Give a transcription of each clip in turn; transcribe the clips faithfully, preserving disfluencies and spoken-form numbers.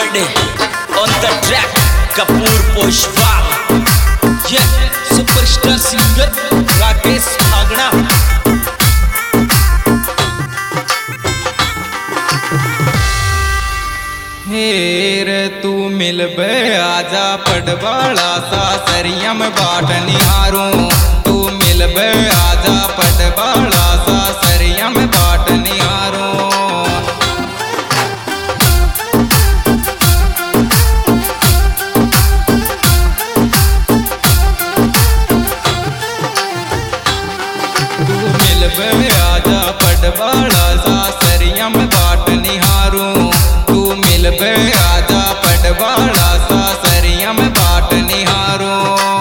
birthday on the track Kapoor Poshwal. Yeah, superstar singer Rakesh Agna. हेर तू मिल बे आजा पटवाला सा सरिया में बाट निहारूं। तू मिल बे आजा पटवाला सा सरिया में बाट निहारूं। तू मिल बे आजा पटवाला सा सरिया में बाट निहारूं। तू मिल बे आजा पटवाला सा सरिया में बाट निहारूं।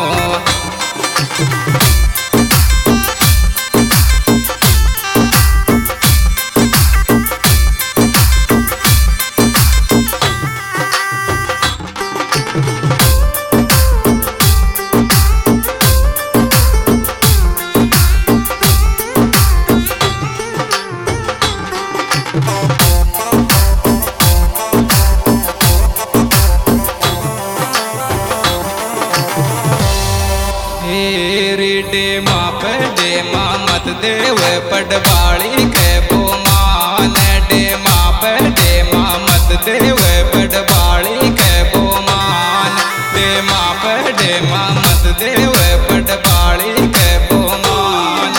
डे माँ पे डे माँ मत देव पटवाली के वो मान। डे माँ पे डे माँ मत देव पटवाली के वो मान। डे माँ पे डे माँ मत देव पटवाली के वो मान।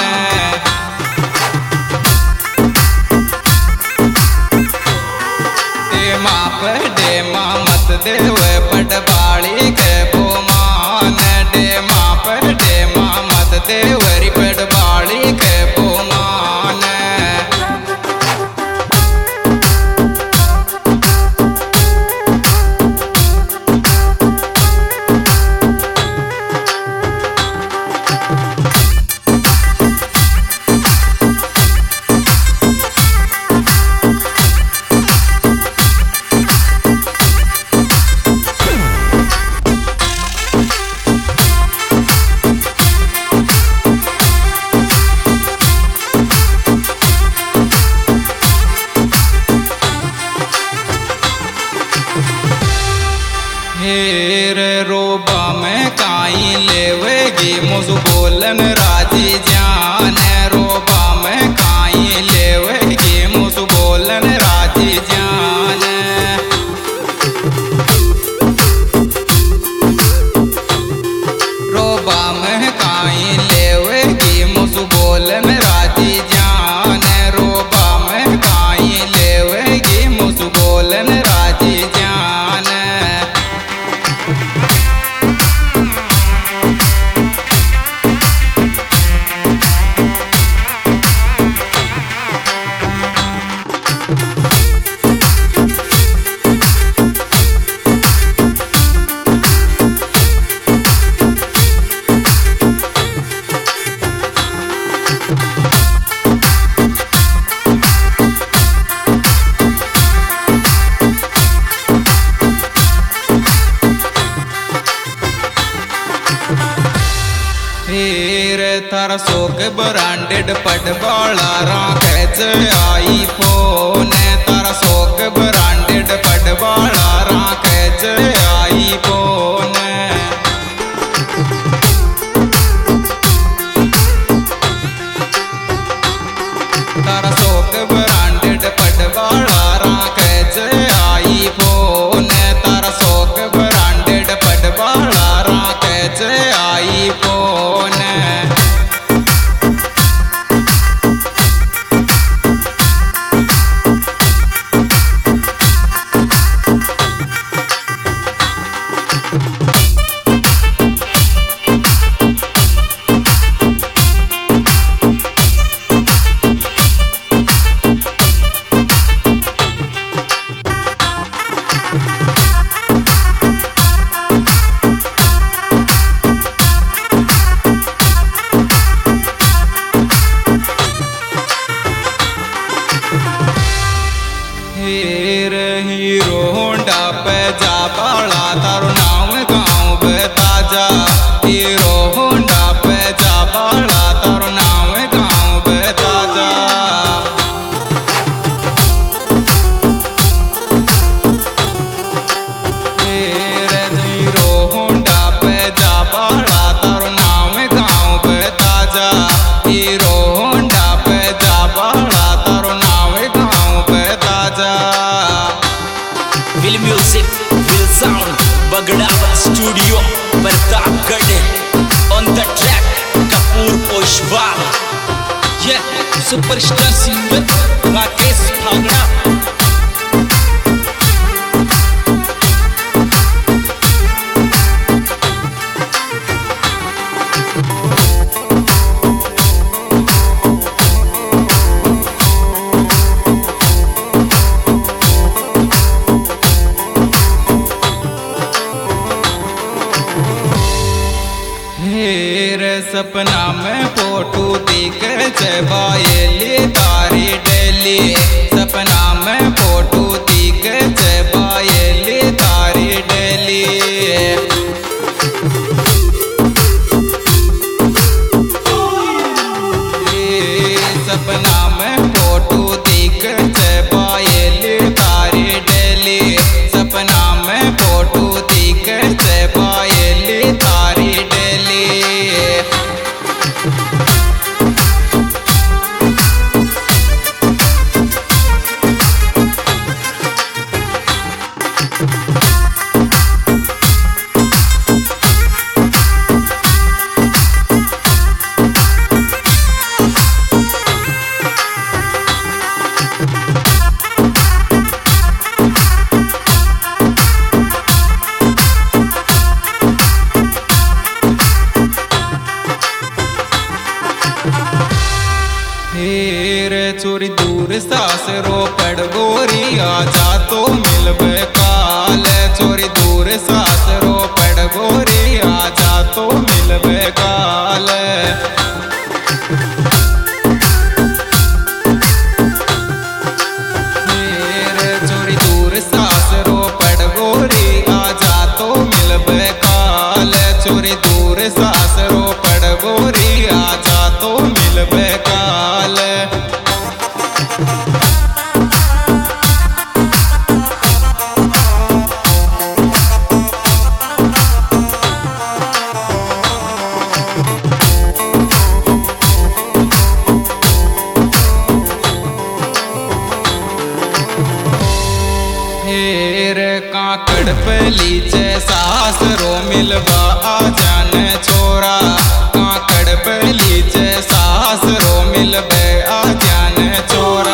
डे माँ पे डे माँ मत देव पटवाली के वो मान। डे माँ पे डे माँ मत देवरी पटवाली के वो मान। हेर रोबा में काई लेवेगी मुझ बोलन राजी जान। रोबा में काई लेवेगी मुझ बोलन राजी जान। रोबा में काई लेवेगी मुझ बोलन राजी जान। रोबा में काई लेवेगी मुझ बोलन राजी जान। थारा सोक ब्रांडेड पटवाला राकेश आई फोन। तारा सोक ब्रांडेड पटवाला राकेश आई फोन। तारा सोक ब्रांडेड पटवाला राकेश आई फोन। तारा सोक ब्रांडेड पटवाला Rakesh iPhone. Superstar singer Rakesh Bhagda. सपना में फोटो दिख चबाएली तारी डेली, सपना में फोटो दिख चबाएली तारी डेली। सपना में फोटो दिख चबाएली तारी डेली, सपना में फोटो दिख चबाएली तारी डेली। चोरी दूर सासरो पड़ गोरी आजा तो मिलबे काल, चोरी दूर सासरो पड़ गोरी आजा तो मिलबे काल। चोरी दूर सासरो पड़ गोरी आजा तो मिलबे काल, चोरी दूर सासरो पड़ गोरी आजा तो मिलबे काल। काकड़ पली चे सासरो मिलबा आजान छोरा, काकड़ पली चे सासरो मिलबे आजान छोरा।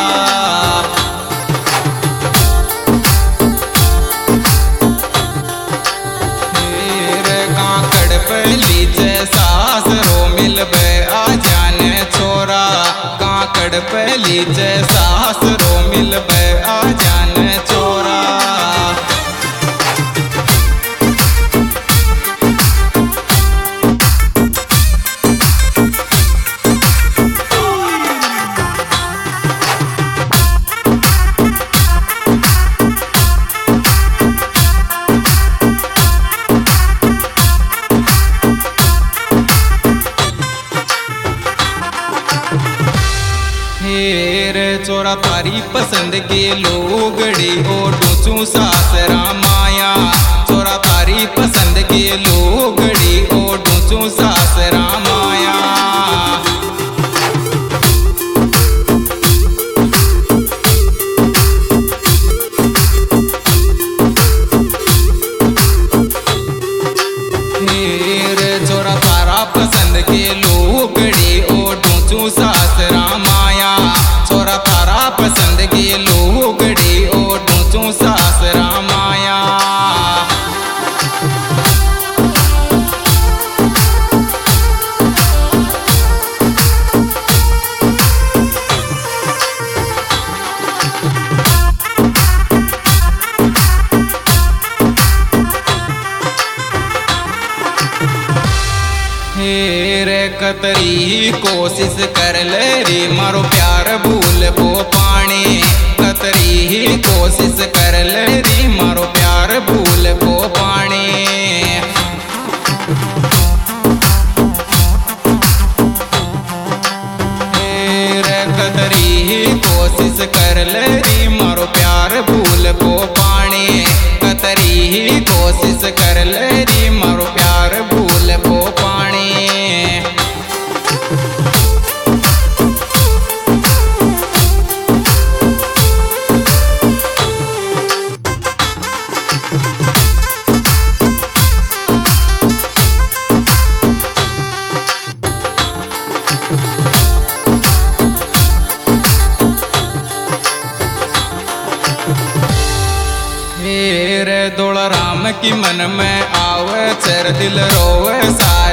काकड़ पली चे सासरो मिलबे आजान छोरा, काकड़ पली चे सासरो मिलबे आजान छोरा। चोरा तारी पसंद के लोगड़ी ओ डूचू सासरा माया, चोरा तारी पसंद के लोगड़ी ओ डूचू सासरा माया। चोरा तारा पसंद के लोगड़ी ओ डूचू सासरा माया, चोरा तारा पसंद की लोगड़ी ओ डूचू सासरा माया। कतरी कोशिश कर ले रे मारो प्यार भूल वो पानी, कतरी कोशिश कर ले रे मारो प्यार भूल वो पानी। कतरी कोशिश कर ले रे मारो प्यार भूल वो पानी, कतरी कोशिश कर ले रे मारो प्यार भूल वो पानी। की मन में आवे चर दिल रोवे सारी